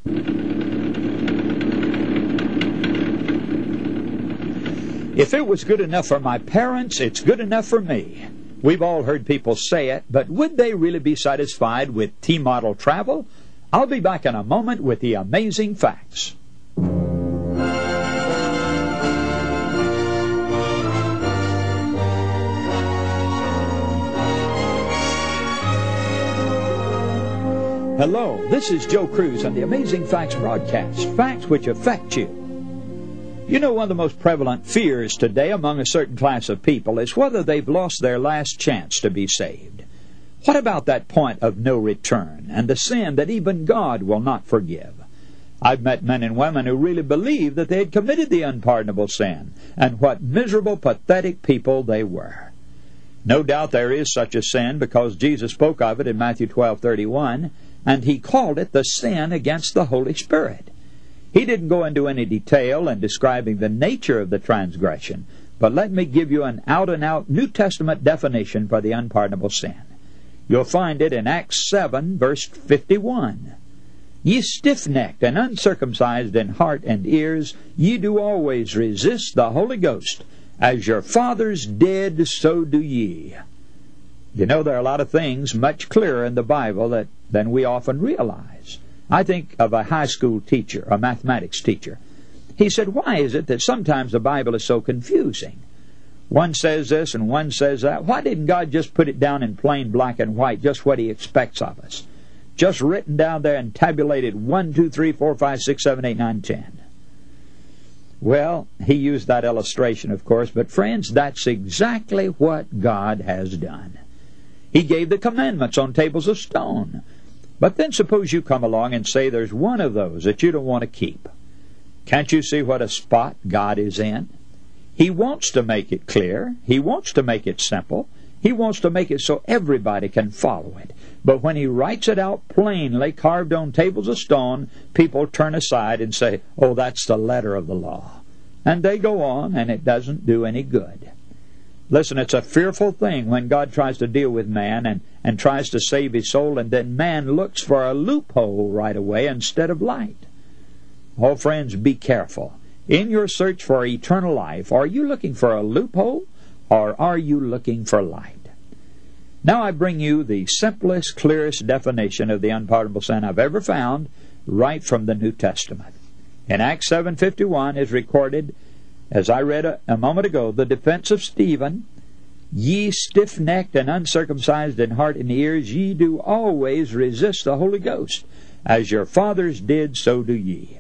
If it was good enough for my parents, it's good enough for me. We've all heard people say it, but would they really be satisfied with T-model travel? I'll be back in a moment with the amazing facts. Hello, this is Joe Cruz on the Amazing Facts broadcast, facts which affect you. You know, one of the most prevalent fears today among a certain class of people is whether they've lost their last chance to be saved. What about that point of no return and the sin that even God will not forgive? I've met men and women who really believed that they had committed the unpardonable sin, and what miserable, pathetic people they were. No doubt there is such a sin because Jesus spoke of it in Matthew 12:31, and He called it the sin against the Holy Spirit. He didn't go into any detail in describing the nature of the transgression, but let me give you an out-and-out New Testament definition for the unpardonable sin. You'll find it in Acts 7, verse 51. Ye stiff-necked and uncircumcised in heart and ears, ye do always resist the Holy Ghost. As your fathers did, so do ye. You know, there are a lot of things much clearer in the Bible than we often realize. I think of a high school teacher, a mathematics teacher. He said, why is it that sometimes the Bible is so confusing? One says this and one says that. Why didn't God just put it down in plain black and white, just what He expects of us? Just written down there and tabulated 1, 2, 3, 4, 5, 6, 7, 8, 9, 10. Well, he used that illustration, of course, but friends, that's exactly what God has done. He gave the commandments on tables of stone. But then suppose you come along and say there's one of those that you don't want to keep. Can't you see what a spot God is in? He wants to make it clear. He wants to make it simple. He wants to make it so everybody can follow it. But when He writes it out plainly, carved on tables of stone, people turn aside and say, oh, that's the letter of the law. And they go on, and it doesn't do any good. Listen, it's a fearful thing when God tries to deal with man and tries to save his soul, and then man looks for a loophole right away instead of light. Oh, friends, be careful. In your search for eternal life, are you looking for a loophole, or are you looking for light? Now I bring you the simplest, clearest definition of the unpardonable sin I've ever found, right from the New Testament. In Acts 7:51 is recorded, as I read a moment ago, the defense of Stephen. Ye stiff-necked and uncircumcised in heart and ears, ye do always resist the Holy Ghost. As your fathers did, so do ye.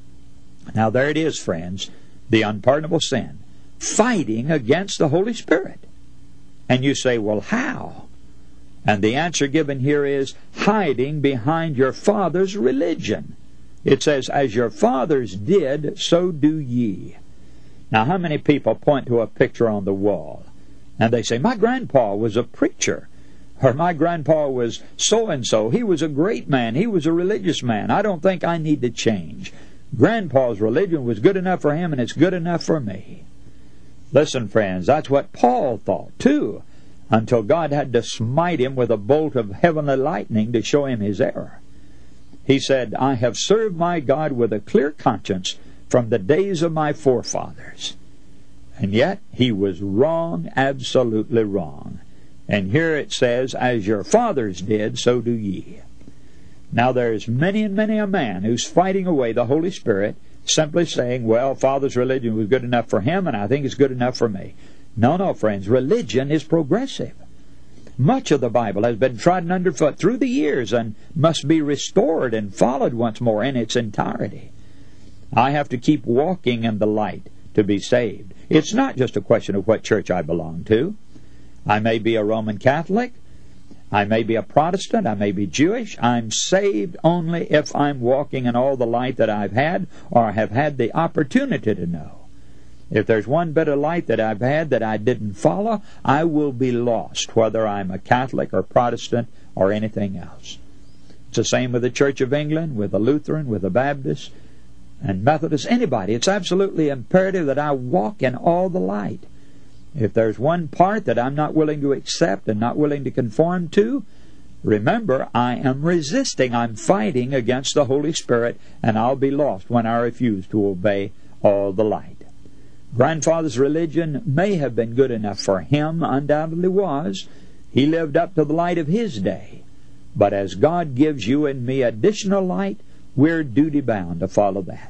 Now there it is, friends, the unpardonable sin, fighting against the Holy Spirit. And you say, well, how? And the answer given here is hiding behind your father's religion. It says, as your fathers did, so do ye. Now, how many people point to a picture on the wall, and they say, my grandpa was a preacher, or my grandpa was so-and-so. He was a great man. He was a religious man. I don't think I need to change. Grandpa's religion was good enough for him, and it's good enough for me. Listen, friends, that's what Paul thought, too, until God had to smite him with a bolt of heavenly lightning to show him his error. He said, I have served my God with a clear conscience from the days of my forefathers. And yet, he was wrong, absolutely wrong. And here it says, as your fathers did, so do ye. Now there's many and many a man who's fighting away the Holy Spirit, simply saying, well, Father's religion was good enough for him, and I think it's good enough for me. No, friends, religion is progressive. Much of the Bible has been trodden underfoot through the years and must be restored and followed once more in its entirety. I have to keep walking in the light to be saved. It's not just a question of what church I belong to. I may be a Roman Catholic. I may be a Protestant. I may be Jewish. I'm saved only if I'm walking in all the light that I've had or have had the opportunity to know. If there's one bit of light that I've had that I didn't follow, I will be lost, whether I'm a Catholic or Protestant or anything else. It's the same with the Church of England, with the Lutheran, with the Baptist, and Methodist, anybody. It's absolutely imperative that I walk in all the light. If there's one part that I'm not willing to accept and not willing to conform to, Remember, I am resisting, I'm fighting against the Holy Spirit, and I'll be lost when I refuse to obey all the light. Grandfather's religion may have been good enough for him, undoubtedly was. He lived up to the light of his day. But as God gives you and me additional light, we're duty-bound to follow that.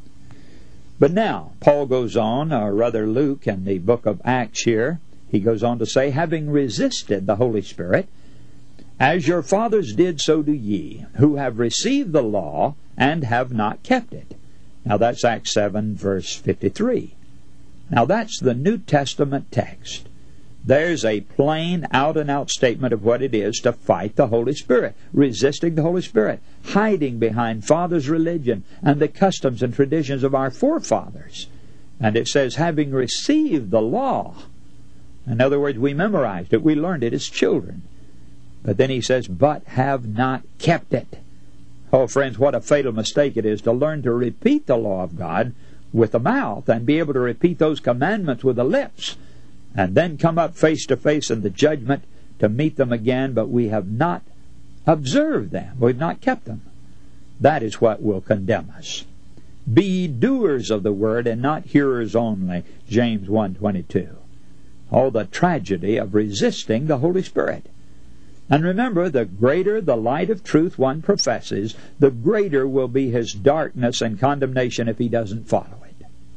But now, Paul goes on, or rather Luke in the book of Acts here, he goes on to say, having resisted the Holy Spirit, as your fathers did, so do ye, who have received the law and have not kept it. Now that's Acts 7, verse 53. Now that's the New Testament text. There's a plain, out-and-out statement of what it is to fight the Holy Spirit, resisting the Holy Spirit, hiding behind fathers' religion and the customs and traditions of our forefathers. And it says, having received the law. In other words, we memorized it, we learned it as children. But then he says, but have not kept it. Oh, friends, what a fatal mistake it is to learn to repeat the law of God with the mouth and be able to repeat those commandments with the lips, and then come up face to face in the judgment to meet them again, but we have not observed them. We've not kept them. That is what will condemn us. Be ye doers of the word and not hearers only, James 1:22. Oh, the tragedy of resisting the Holy Spirit. And remember, the greater the light of truth one professes, the greater will be his darkness and condemnation if he doesn't follow it.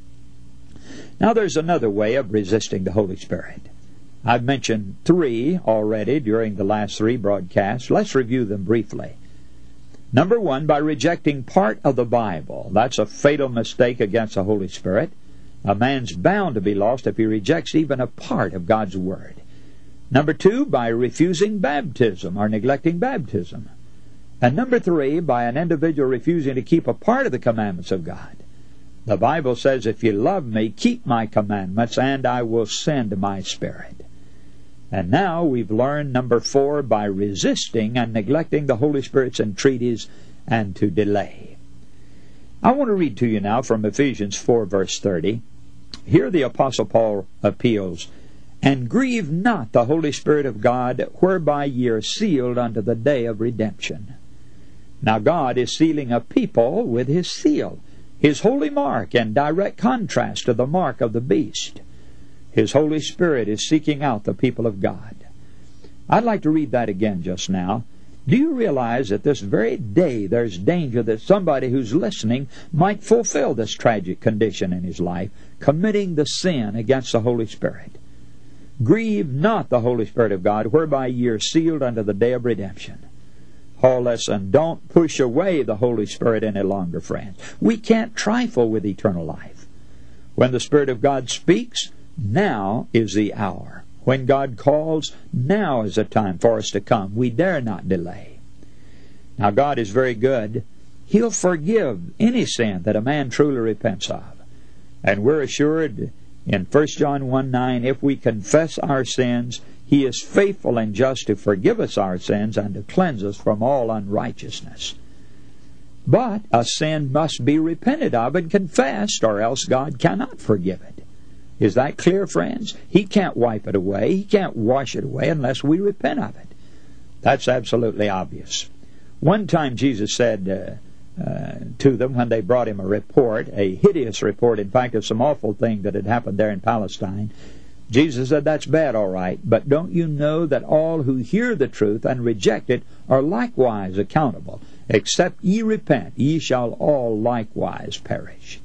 Now there's another way of resisting the Holy Spirit. I've mentioned 3 already during the last 3 broadcasts. Let's review them briefly. Number 1, by rejecting part of the Bible. That's a fatal mistake against the Holy Spirit. A man's bound to be lost if he rejects even a part of God's Word. Number 2, by refusing baptism or neglecting baptism. And number 3, by an individual refusing to keep a part of the commandments of God. The Bible says, if you love me, keep my commandments, and I will send my Spirit. And now we've learned number 4, by resisting and neglecting the Holy Spirit's entreaties and to delay. I want to read to you now from Ephesians 4, verse 30. Here the Apostle Paul appeals, and grieve not the Holy Spirit of God, whereby ye are sealed unto the day of redemption. Now God is sealing a people with His seal, His holy mark, in direct contrast to the mark of the beast. His Holy Spirit is seeking out the people of God. I'd like to read that again just now. Do you realize that this very day there's danger that somebody who's listening might fulfill this tragic condition in his life, committing the sin against the Holy Spirit? Grieve not the Holy Spirit of God, whereby ye are sealed unto the day of redemption. Oh, listen, don't push away the Holy Spirit any longer, friends. We can't trifle with eternal life. When the Spirit of God speaks, now is the hour. When God calls, now is the time for us to come. We dare not delay. Now, God is very good. He'll forgive any sin that a man truly repents of. And we're assured in 1 John 1:9, if we confess our sins, He is faithful and just to forgive us our sins and to cleanse us from all unrighteousness. But a sin must be repented of and confessed, or else God cannot forgive it. Is that clear, friends? He can't wipe it away. He can't wash it away unless we repent of it. That's absolutely obvious. One time Jesus said to them when they brought Him a report, a hideous report, in fact, of some awful thing that had happened there in Palestine. Jesus said, that's bad, all right, but don't you know that all who hear the truth and reject it are likewise accountable? Except ye repent, ye shall all likewise perish.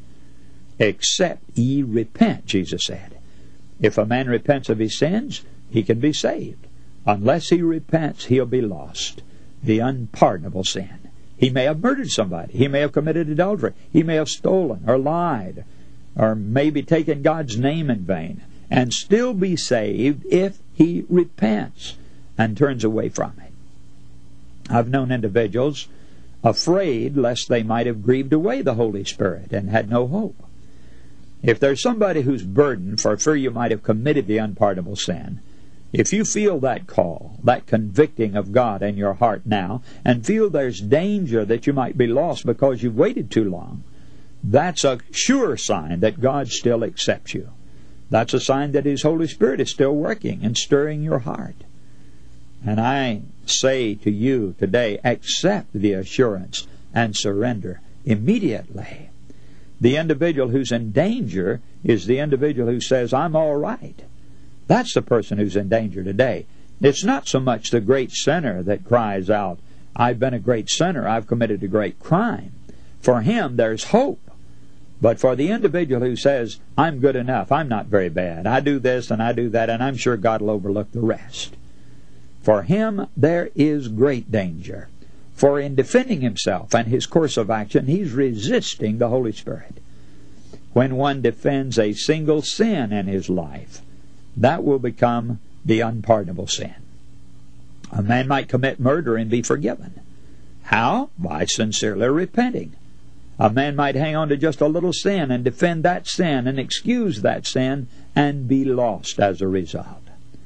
Except ye repent, Jesus said. If a man repents of his sins, he can be saved. Unless he repents, he'll be lost. The unpardonable sin. He may have murdered somebody. He may have committed adultery. He may have stolen or lied or maybe taken God's name in vain, and still be saved if he repents and turns away from it. I've known individuals afraid lest they might have grieved away the Holy Spirit and had no hope. If there's somebody who's burdened for fear you might have committed the unpardonable sin, if you feel that call, that convicting of God in your heart now, and feel there's danger that you might be lost because you've waited too long, that's a sure sign that God still accepts you. That's a sign that His Holy Spirit is still working and stirring your heart. And I say to you today, accept the assurance and surrender immediately. The individual who's in danger is the individual who says, I'm all right. That's the person who's in danger today. It's not so much the great sinner that cries out, I've been a great sinner, I've committed a great crime. For him, there's hope. But for the individual who says, I'm good enough, I'm not very bad, I do this and I do that, and I'm sure God will overlook the rest. For him, there is great danger. For in defending himself and his course of action, he's resisting the Holy Spirit. When one defends a single sin in his life, that will become the unpardonable sin. A man might commit murder and be forgiven. How? By sincerely repenting. A man might hang on to just a little sin and defend that sin and excuse that sin and be lost as a result.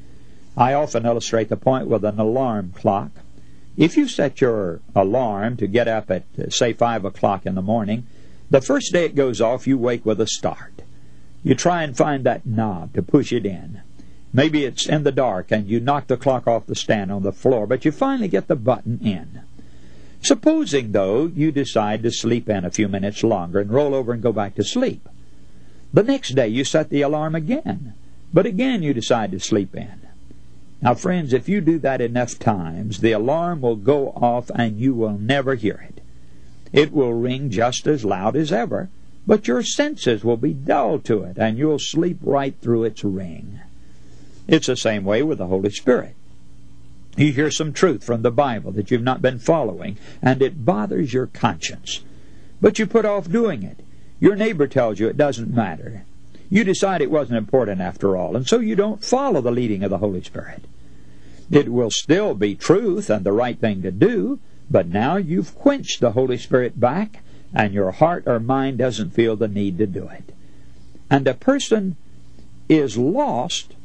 I often illustrate the point with an alarm clock. If you set your alarm to get up at, say, 5 o'clock in the morning, the first day it goes off, you wake with a start. You try and find that knob to push it in. Maybe it's in the dark and you knock the clock off the stand on the floor, but you finally get the button in. Supposing, though, you decide to sleep in a few minutes longer and roll over and go back to sleep. The next day you set the alarm again, but again you decide to sleep in. Now, friends, if you do that enough times, the alarm will go off and you will never hear it. It will ring just as loud as ever, but your senses will be dull to it, and you'll sleep right through its ring. It's the same way with the Holy Spirit. You hear some truth from the Bible that you've not been following, and it bothers your conscience. But you put off doing it. Your neighbor tells you it doesn't matter. You decide it wasn't important after all, and so you don't follow the leading of the Holy Spirit. It will still be truth and the right thing to do, but now you've quenched the Holy Spirit back, and your heart or mind doesn't feel the need to do it. And a person is lost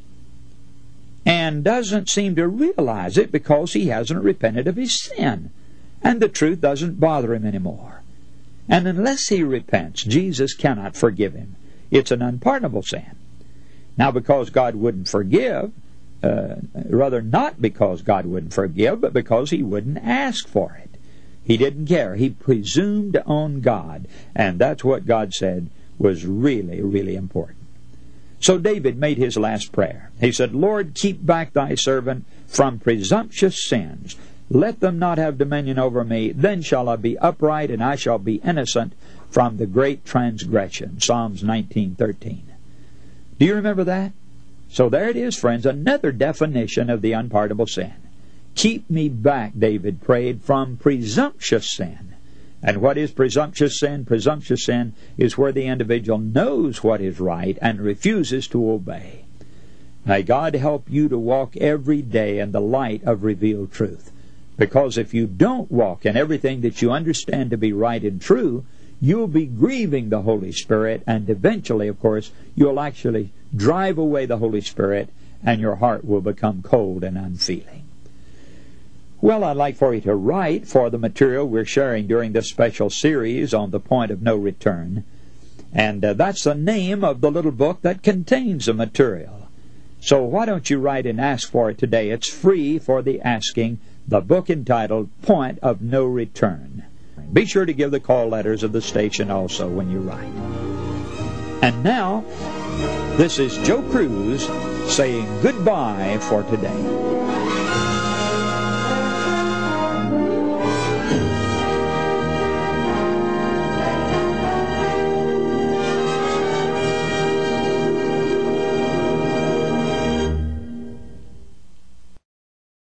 and doesn't seem to realize it because he hasn't repented of his sin, and the truth doesn't bother him anymore. And unless he repents, Jesus cannot forgive him. It's an unpardonable sin. Now, because God wouldn't forgive, rather not because God wouldn't forgive, but because he wouldn't ask for it. He didn't care. He presumed on God, and that's what God said was really, really important. So David made his last prayer. He said, Lord, keep back thy servant from presumptuous sins. Let them not have dominion over me. Then shall I be upright, and I shall be innocent from the great transgression. Psalms 19:13. Do you remember that? So there it is, friends, another definition of the unpardonable sin. Keep me back, David prayed, from presumptuous sin. And what is presumptuous sin? Presumptuous sin is where the individual knows what is right and refuses to obey. May God help you to walk every day in the light of revealed truth. Because if you don't walk in everything that you understand to be right and true, you'll be grieving the Holy Spirit, and eventually, of course, you'll actually drive away the Holy Spirit, and your heart will become cold and unfeeling. Well, I'd like for you to write for the material we're sharing during this special series on the point of no return. And that's the name of the little book that contains the material. So why don't you write and ask for it today? It's free for the asking. The book entitled Point of No Return. Be sure to give the call letters of the station also when you write. And now, this is Joe Cruz saying goodbye for today.